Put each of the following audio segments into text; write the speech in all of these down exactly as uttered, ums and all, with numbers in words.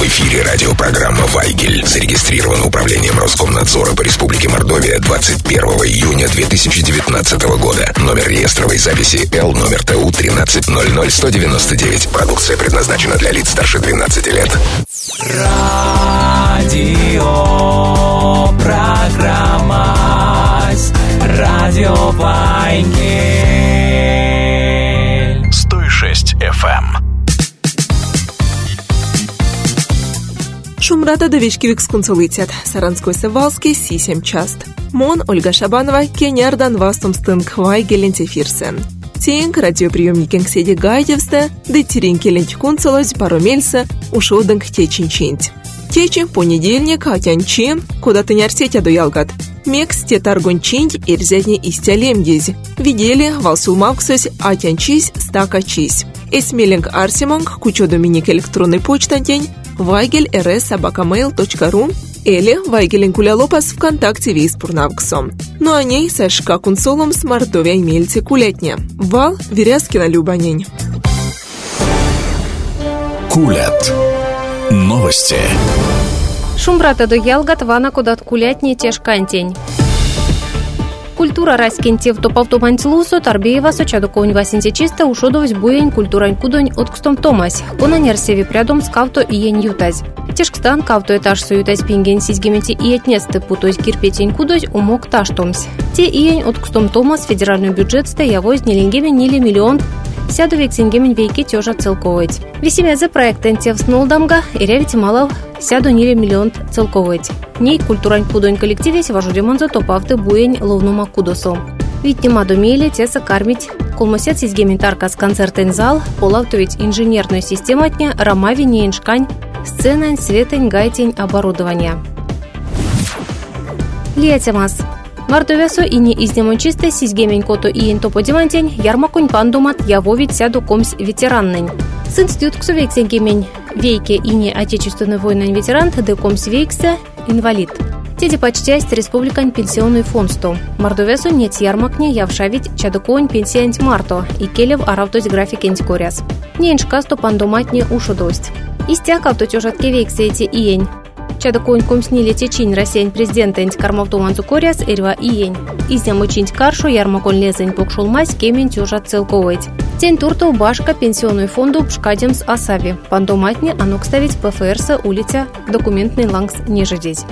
В эфире радиопрограмма «Вайгель». Зарегистрирована управлением Роскомнадзора по Республике Мордовия двадцать первого июня две тысячи девятнадцатого года. Номер реестровой записи Л, номер Т У тринадцать ноль ноль сто девяносто девять. Продукция предназначена для лиц старше двенадцати лет. Радио программа Радио Вайгель сто шесть эф эм. Шумрата довечки скунцулитят. Саранской Севалский сисем част. Мон Ольга Шабанова кенярдан вастум стынк Вайгель фирсен. Тенк радиоприемникинг седи гайдевсте, да теринки ленть кунцулось паромельса ушодынк течинчинть. Течи понедельник атянчин, куда ты не арсетя доялгат. Мекс те таргончинть ирзятни истялемдезь. Видели валсулмавксось атянчись стакачись. Эсмелинг арсиманг кучо доминик электронный почтантень вайгель эр эс собака мэйл точка ру или Вайгелин Лопас ВКонтакте виспурнавксом. Ну а ней сашка кунсолом с Мордовия имельте кулятня. Вал Верязкина Любанень. Кулят. Новости. Шумбрата до ялгат вана кудат кулятни тешкантень. Культура раскинтев топовтомантилусу Тарбеева сочаду конь васинтечиста ушодовсь буень культурань кудонь откстом томась. Кона нерсеви прядом скавто иень ютась. Тешкстан кавто этаж суютась пинген сизгемети и этнесты путось кирпетень кудось умок таштомсь. Те иень откстом томас федеральный бюджет стоявоз нелингемен нили миллион сяду вексингемен вейки тёжа целковать. Весемезе проект энтев снулдамга и ревити малов сяду нили миллион целковать. Ней культурань кудонь коллективе севажудемонза топавты буень ловнума кудосо. Ведь нема домели теса кармить колмосец изгемен таркас концертен зал, полавтовить инженерную систематня рамави неиншкань, сценань, светень, гайтень, оборудования. Лиятемас. Мартовесо и не изнемончисте сизгемень кото и интоподимантень ярмакунь пандумат явовить сяду комсь ветераннень. С институтксу вексенгемень вейке и не отечественной войны ветерант де комсь вейксе инвалид. Теди почтясть республикань пенсионный фонд сто. Мордовесу нет ярмакне явшавить чадоконь пенсиянть марто и келев аравтось график энтикоряс. Не иншкасто пандуматне ушудость. Истякав то тёжатке вейксе эти иень. Чадоконь комснили течень рассень президента энть кармавтоманцу коряс эрва иень. Изням учинть каршу ярмакон лезень покшулмась кемень тёжат целковать. Тень турту башка пенсионную фонду пшкадемс асави. Пандоматне анок ставить ПФРса улица документный лангс нежедеть.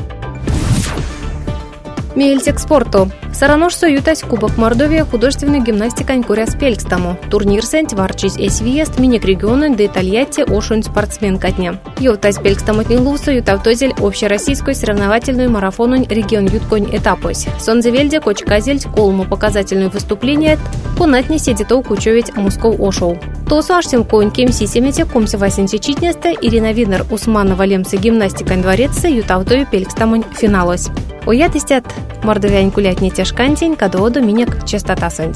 Мельтек спорту. Саранож соютась Кубок Мордовия художественной гимнастикань коряс пелькстаму. Турнир сент варчись эсвиест миник регионы де Тольятти ошунь спортсменка дня. Йовтась пелькстамотнин лусу ютавтозель общероссийской соревновательную марафону регион ютконь этапось. Сонзевельде кочказельть колму показательную выступление понатне седитоу кучовить Москов ошоу. Тосу ашсим конь кемси семете комся васенче читнесте Ирина Винер Усманова лемсы гимнастикань дворецце ютавтою пелькстамонь финалось. Оят истят мордовянь кулятни тяжкантень, кадооду минек частота сэнть.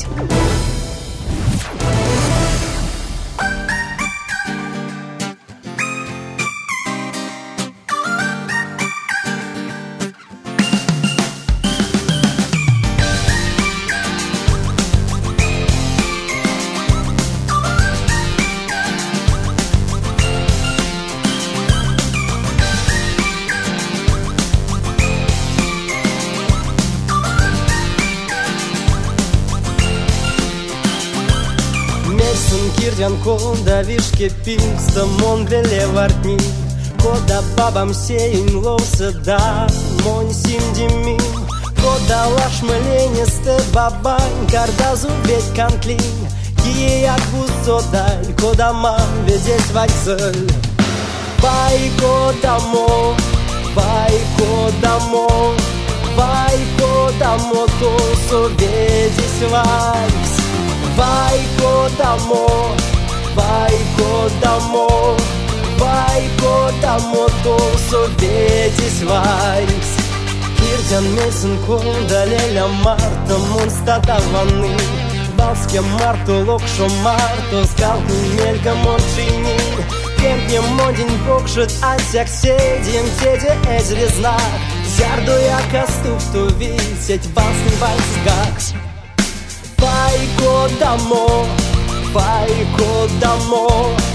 Кода вишке пинста мон веле вартни, кода бабам сеин лоуса да мон симдимим, кода лаш маленесте бабань кардазу ведь кантлин, кие як бусодаль, кода мам ведесь вайцель. Vai kodamo, vai kodamo, vai kodamo, to so vedis vajs. Vai kodamo, vai kodamo, vai kodamo, to so vedis vajs. Kirjan mesen kodalelja marta mun stadavani, Balske marto lokšo marto skalku melka mončini. Кемпнем модин покшит ансяк седим теде эзрезна. Зярду я каступ ту висеть балсный вальсгакс. Vai kodaмо, vai kodaмо,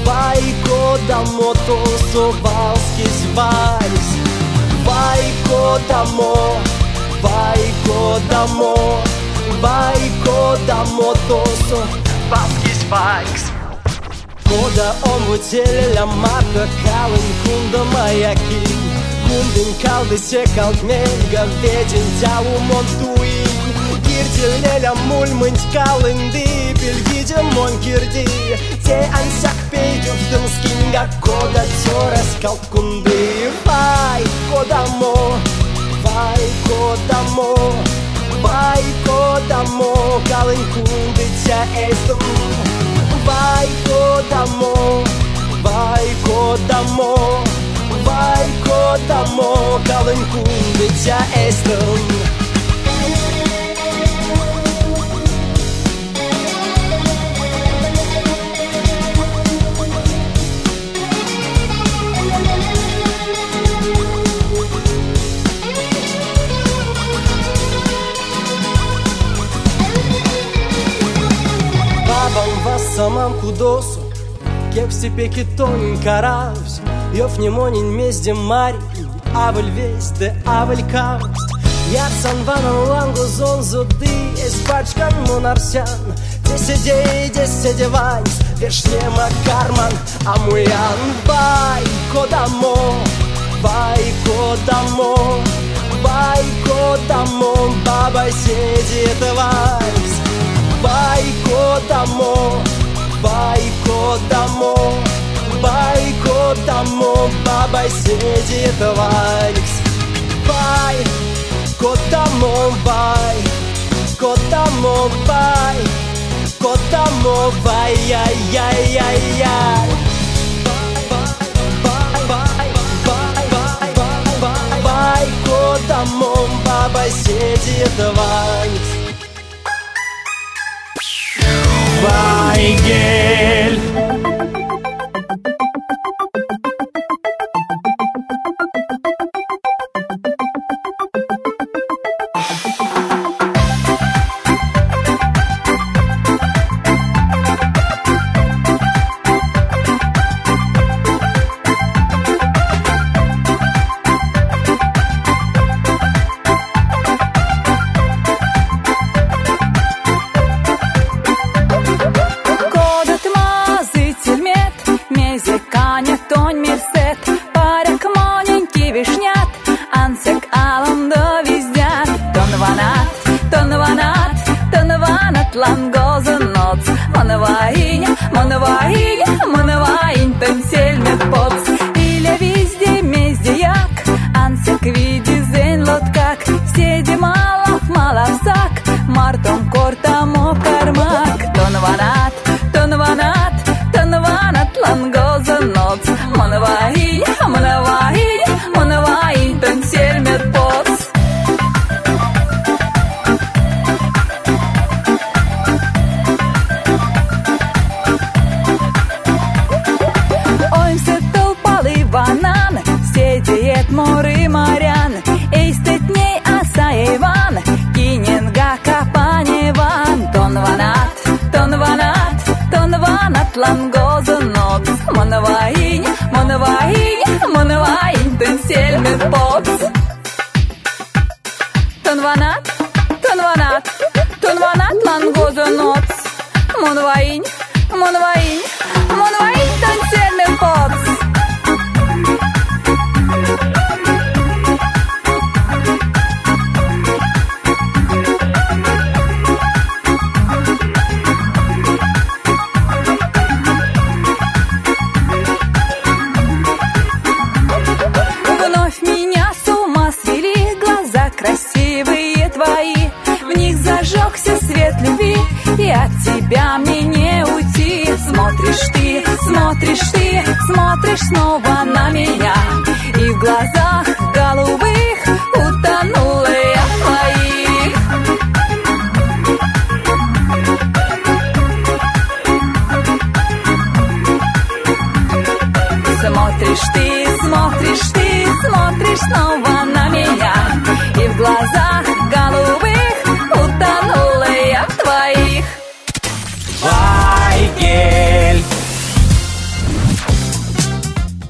Vaiko damo to sovalskis vairs. Vaiko damo, vaiko damo, vaiko damo to sovalskis vairs. Кода omvuțelele marcă calin kunda maiaki. Kundin kaldı se kalkmenga vedin tau montuin. Girtilele mulmint kalindi bilgide mon girdi. Te ansak peyduftum skinga koda tsoras kalkundi. Vai kodamo, vai kodamo, vai kodamo kalin kundi te estum. Vai kodamo, vai kodamo, vai kodamo kalin kundi te estum. Самам кудосу, кеп себе китонин каравс, йов немонин мезде мари, авель весте, авель кавст. Ярсан ванан лангу зонзуды, эспачкан монарсян, деседей, деседеванс, вершлема карман, амуян. Vai kodamo, vai kodamo, vai kodamo, бабай сидит вайс. Vai kodamo, vai kodamo, vai kodamo, бабай сидит вальс. Vai kodamo, vai kodamo, vai kodamo, vai яй яй яй яй. Vai kodamo, бабай сидит вальс. Вайгель.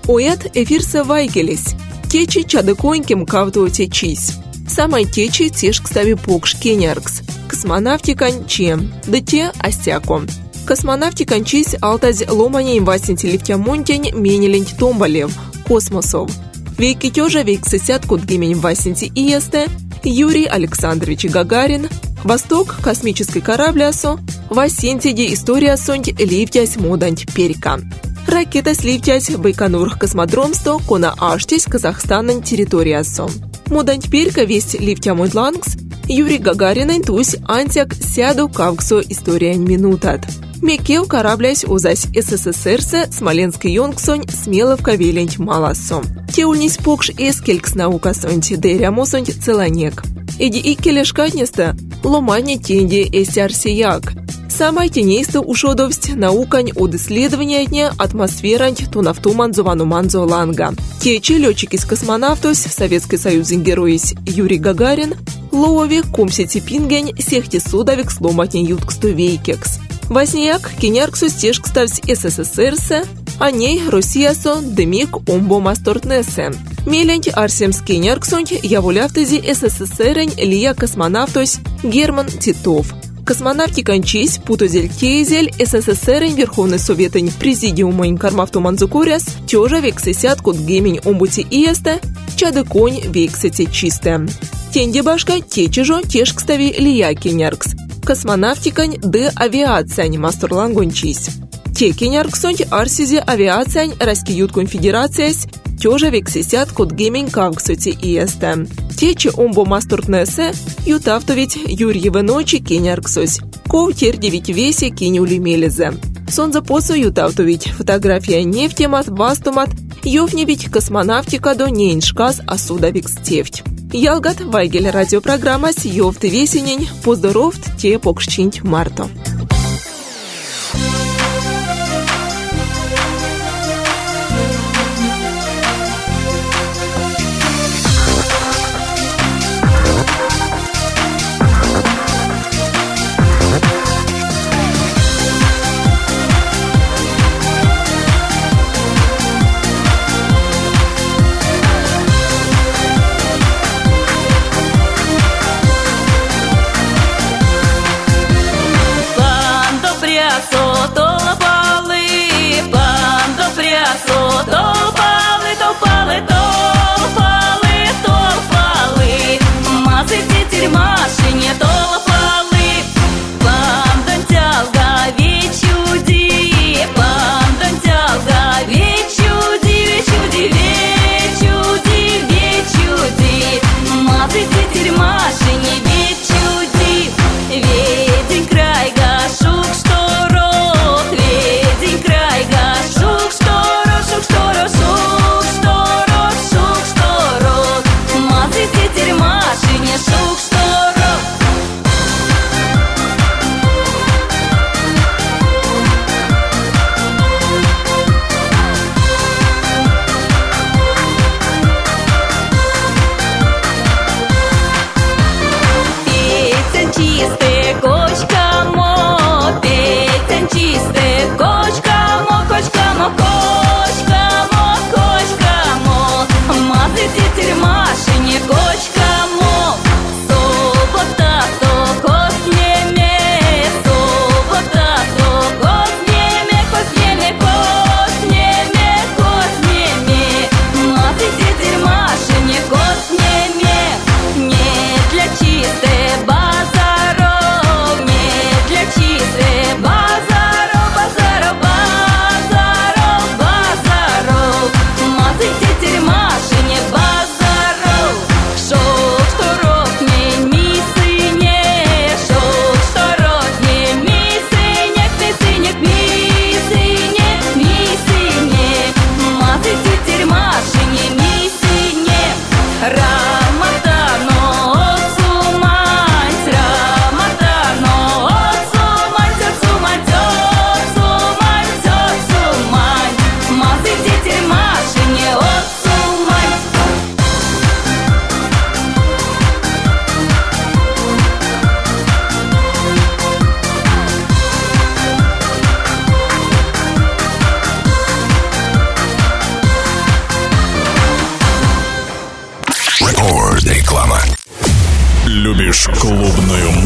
Оят эфирсе вайгелись. Течи чадыконьким кавто течись. Самой течи теш кстави покш кеняркс. Космонавтикан чем? Да те остяком. Космонавтикан чись алтаз ломанень васенти лифтямонтень менелень томбалев. Космосов. Вейки тёжа вейк сысяткут гимень васенти иесте. Юрий Александрович Гагарин. Восток космический корабль-асо. Васентиди история сонть лифтясь моданть перка. Ракета сливтясь Байконур космодромсто кона аштесь Казахстанен территориясо. Моданть перка весть лифтя мойдлангс. Юрий Гагаринен тусь антяк сяду кавксо история минутат. Мекев кораблясь озась СССРсе Смоленский йонгсонь смеловка велень маласо. Теульнись покш эскелькс наука сонти дерямосонь целанек. Эди иккелешкатнеста ломане тенди эстярсияк. Самая тенейста ушодовсть наукань от исследования дня атмосферанť тунафтуман зовануманзо ланга. Течи летчики с космонавтос Советский Союз героис Юрий Гагарин, лови кумсети пингень сехти судовик сломатень ютксту вейкекс. Воснияк кенярксу стежкставсь СССРсе, а ней Россиясо демик омбо мастортнесе. Мелень арсемс кенярксонь яволявтези СССРень лия космонавтос Герман Титов. Космонавтиканчись путозель-тезель СССР Верховный Советень Президиумень Кармавтуманзукуряс тёжа вексесяткут гемень омбути иесте чадыконь вексете чисте. Тенде башка течежо тешкстави лия кеняркс. Космонавтикань д авиациянь мастурлангончись. Те кенярксонь арсизе авиациянь раскиют конфедерациясь тёжа вексесяткут гемень кавксоти иесте. Тече омбо мастуртнесе ютавтовить Юрьевы ночи кенярксось. Ков тердевить весе кинюли мелезе. Сонза посо ютавтовить фотография нефтемат вастумат ёвневить космонавтика до нейншказ асудавикс тефть. Ялгат Вайгель радиопрограмма с ёвты весенень поздоровт те покшчинть марто.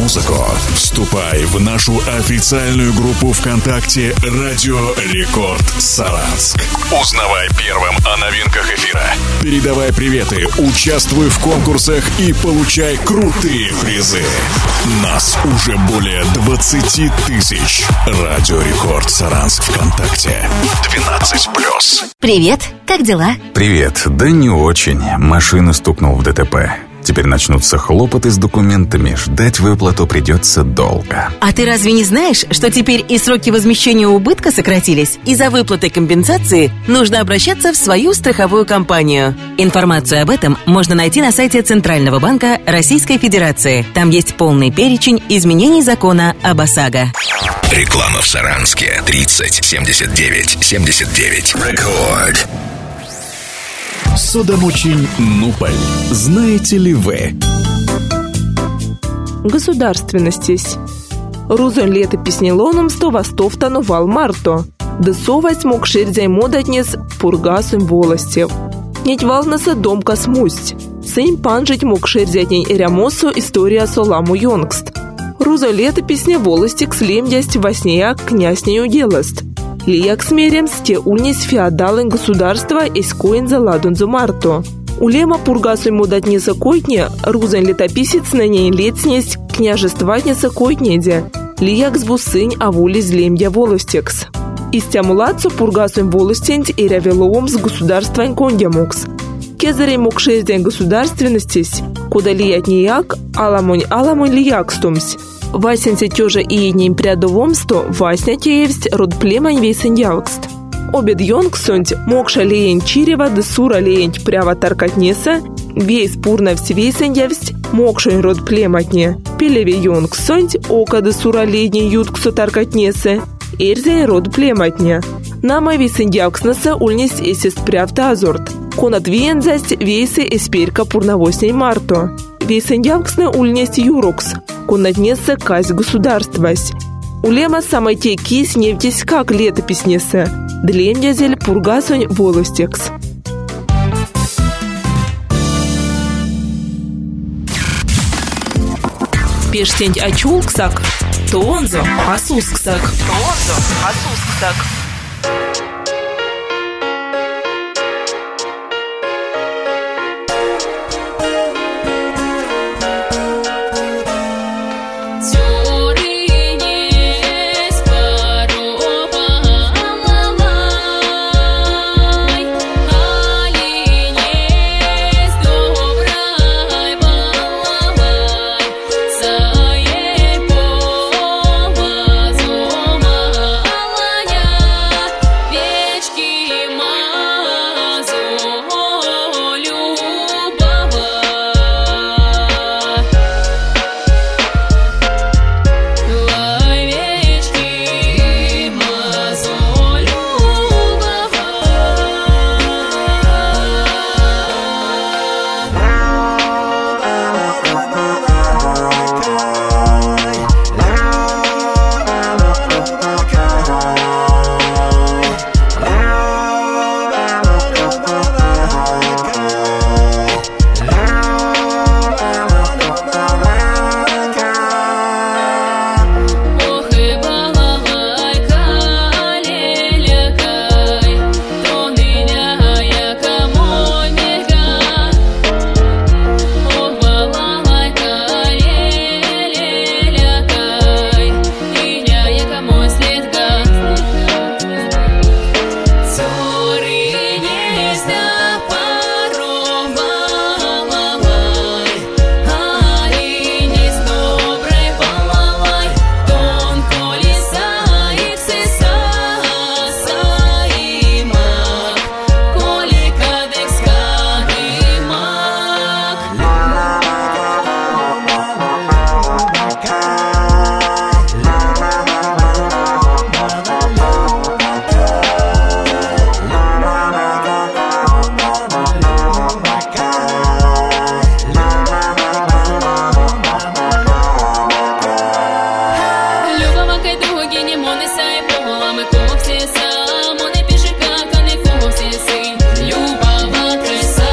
музыку. Вступай в нашу официальную группу ВКонтакте «Радио Рекорд Саранск». Узнавай первым о новинках эфира. Передавай приветы, участвуй в конкурсах и получай крутые призы. Нас уже более двадцати тысяч. Радио Рекорд Саранск ВКонтакте. двенадцать плюс. Привет, как дела? Привет, да не очень. Машину стукнул в ДТП. Теперь начнутся хлопоты с документами. Ждать выплату придется долго. А ты разве не знаешь, что теперь и сроки возмещения убытка сократились? И за выплатой компенсации нужно обращаться в свою страховую компанию. Информацию об этом можно найти на сайте Центрального банка Российской Федерации. Там есть полный перечень изменений закона об ОСАГО. Реклама в Саранске. тридцать семьдесят девять семьдесят девять. Рекорд. Содомочень Нуполь. Знаете ли вы? Государственностись. Рузон летописни лоном сто востовтанувал Марто. Десовать мог шерзяй модатнес пургасым волостев. Неть валнаса домка смусть. Сейм панжить мог шерзятней эрямосу история соламу йонгст. Рузо летописня волостик слемдясть воснеяк княснею делост. Лияк смерем сте ульнись феодален государства эскоин за ладунзу Марто. Улема пургасуй мудатнеса койтне, рузен летописец на ней летснесть княжестватнеса койтнеде. Лияк сбусынь авули злемдя волостекс. Истямулацу пургасуй волостень и рявеловом с государствань кондямукс. Кезарей мог шездень государственностись, куда лиять нияк, аламонь аламонь лияк стумсь. Васенся тёжа и едним прядовомсто васня теевсть род племань вейсен явкст. Обед йонгсонть мокша леень чирева десура леень прява таркатнеса, вейс пурна всевейсен явсть мокшонь род плематне. Пелеве йонгсонть ока десура леень ютксо таркатнеса, эрзей род плематне. Нама вейсен явкснаса ульнись эсест прявта азорт. Конат виензасть вейсы эсперка пурнавосней Марто. Вейсен явксна ульнесь юрокс. Конатнеса кась государствась. Улема самой те кись невтесь как летописнеса. Длемдязель пургасонь волостекс. Пештень очулксак, то онзо асусксак. То онзо асусксак.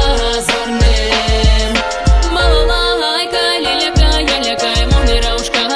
Малалайка, леляка, яляка, муны раушка.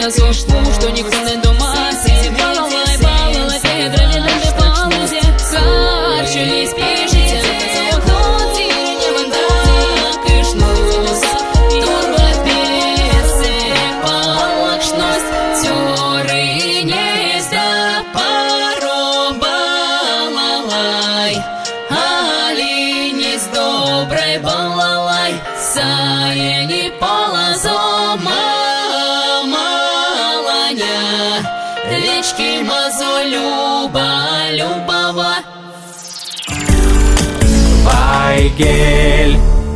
разок, что никто не дома. Сиди, балалай, балалай, Педро, не дайте паузе. Карчу не спешите, вот не вода, кышнус, турбо песе, полакшность, тёры не сда, паро балалай, али не с доброй балалай, сая не полазома. Речки мазо люба, любова. Вайгель.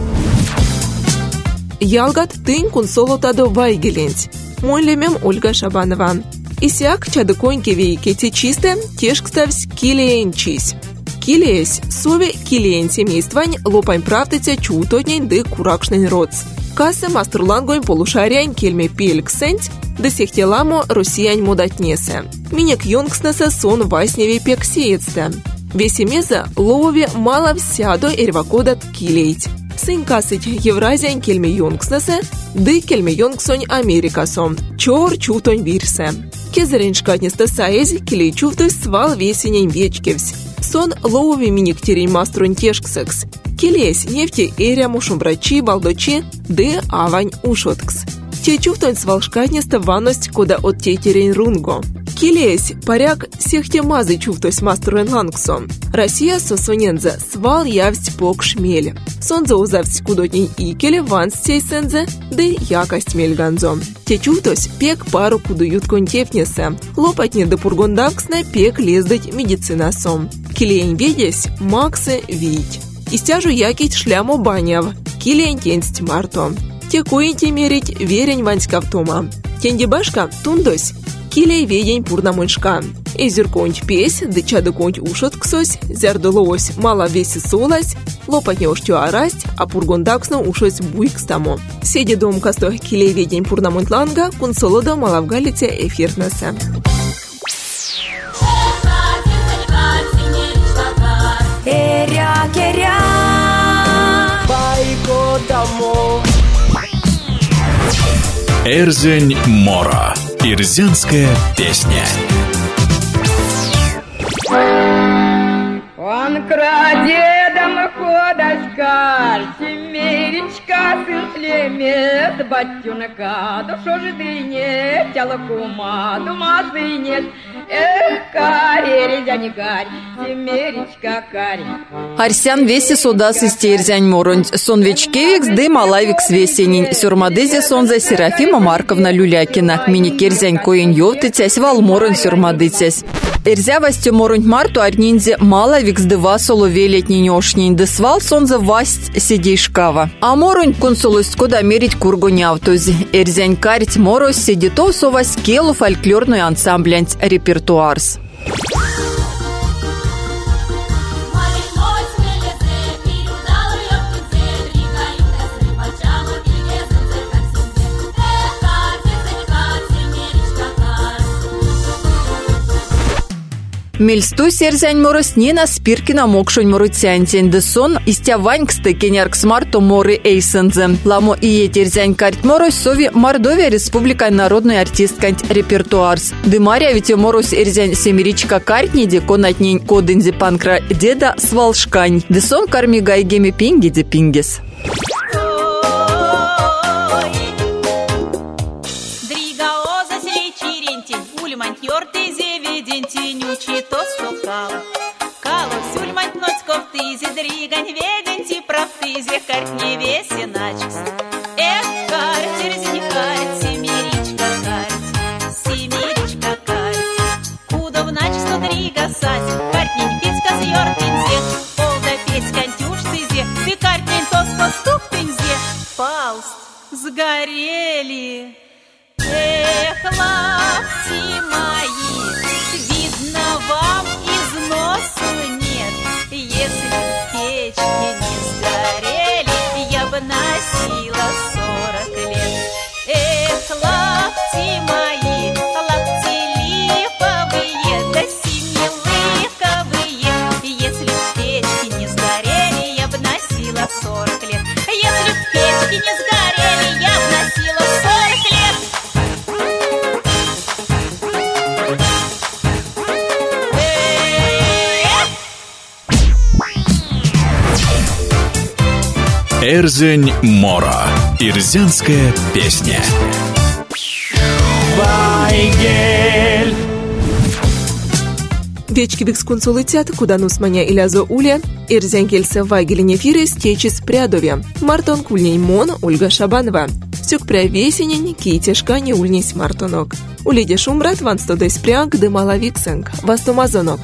Ялгат тынь кунсолотадо вайгеленць. Мой лемем Ольга Шабанова. Исяк чадыконьки вейкети чисте, тешкставсь килеенчись. Килеесь сове килеен семействань лопань правдыця чутотнень ды куракшнень роц. Касы мастурлангонь полушарянь кельме пельксэнть, до сих теламо россиянь модатнесе. Минек йонгснеса сон васневе пек сеецте. Весемеза ловове мало всядо эрвакодат килейть. Сын касыть Евразиянь кельме йонгснесе, ды кельме йонгсонь Америкасом. Чор чутонь вирсе. Кезерень шкатнесте саезь килей чувтуй свал весенень вечкевсь. Сон ловове минек терень маструнь тешксекс. Килесь нефти эря мушумбрачи балдочи, ды авань ушоткс. Те чувствуют свалшкатнеста ванность, куда от те терень рунго. Килесь паряк всех те мазы чувствует маструен лангсом. Россия сосунензе свал явсть пок шмель. Сонзе узавсть кудотней икеле ванс сей сензе, да якость мельганзо. Те чувствуют пек пару кудуют контефнесе. Лопатне да пургондавксне пек лездать медицинасом. Килень ведесь максы вить. Истяжу якить шлямо баняв. Килень тенсть марто. Те коинти мерить верень ванськавтома. Тендибашка тундось, килей ведень пурнамыншка. Эзюрконть песь, дычадыконть ушотксось, зярдолось мало веси солась, лопатне уштю арасть, а пургондаксно ушось буйкстамо. Седи дом касто килей ведень пурнамынтланга, кунсолода малавгалите эфиртнесе. Керя, керя, Байко домой. Эрзянь Мора. Ирзянская песня. он крадедом ходочка, семеречка, сын слемет, батюнка, душо же ты нет, тяло кума, дума ты нет. Эх, карь, резя карь, семеречка карь. Арсян веси сода сыстерзянь моронь, сон вечкевикс ды малавикс весенень, сюрмадызе сонза Серафима Марковна Люлякина, мини-керзянь коень ёвтыцясь, вал моронь сюрмадыцясь. Эрзя вастю моронь марту арнинзе малавикс ды васоло велетний нёшнень, ды свал сонза васть сидей шкава. А моронь консулость кода мерить кургонявтузи. Эрзянь карить морось сидитов совась келу фольклорную ансамблянь репертуарс. Мельсту серзянь морос нина спиркина мокшонь морутянтень десон истя ваньксты кеняркс марто моры эйсензе. Ламо и етерзянь карт морос сови Мордовия республика народный артисткань репертуарс. Дымаря ведь морос эрзянь семеричка картниди конатнень кодынзи панкра деда свалшкань. Десон карми гайгеми пинги де пингис. Чито стукал, калу сюльмать ночь кофтызи, дригань веденти правтызи, карт не весе начкс. Эх, карт, терзи карт, семеричка карт, семеричка карт. Куда в нач сто дрига сась, картнень петька зьёртынзе, полда петь контюштызе, ты картнень тоско стуктынзе. Фауст, сгорели, эх, лапти мои. Вам износу нет, если печки не сгорели, я бы носила сорок лет. Эх, лапти мои, лапти липовые, да семилыковые, если печки не сгорели, я бы носила сорок лет. Если печки не сгорели, я бы носила сорок лет. Эрзень Мора. Ирзянская песня. Вайгель. Вечки бекскунцу летят, куда нусманя илязо уля, Эрзян келсе Вайгелине фире стечис прядове. Мартон кульней Мон, Ольга Шабанова. Сюк пря весенень, кийтешка не ульнись мартонок. Улиде шумбрат ван стодес прянг дымала виксенг, вастомазонок.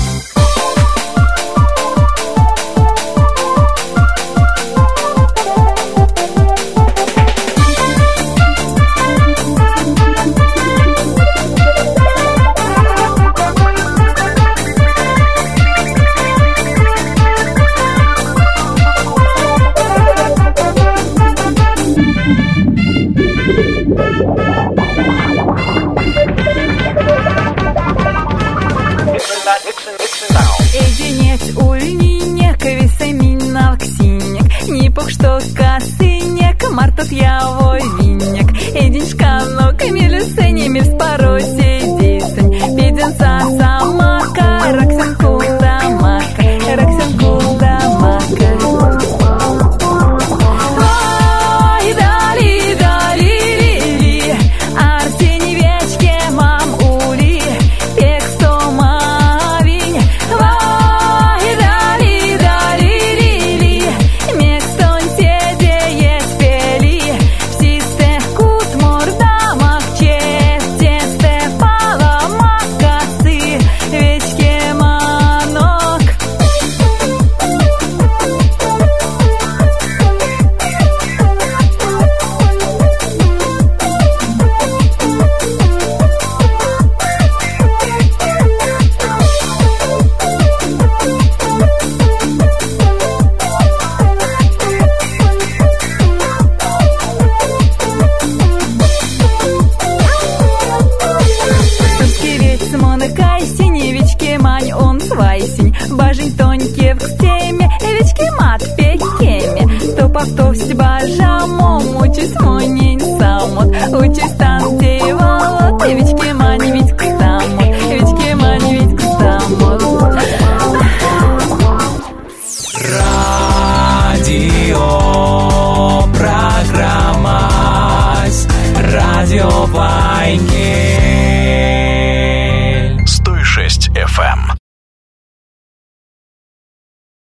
Что косынек, мартов явой винник, Эдин шканок, милюсень, мир спороси дисень, Пиденца самака, раксен куда мака, раксен куда мака. Ой, дали, дали, ли, ли, Арсений вечке мам ули, пек сто мавинь. Ой, дали, дали, ли, ли, мек Повтовсь бажамо, мучись монень самот, учись там деволот, вечки мани ведь кстамот, вечки мани ведь кстамот. Радио программа, радио Вайгель.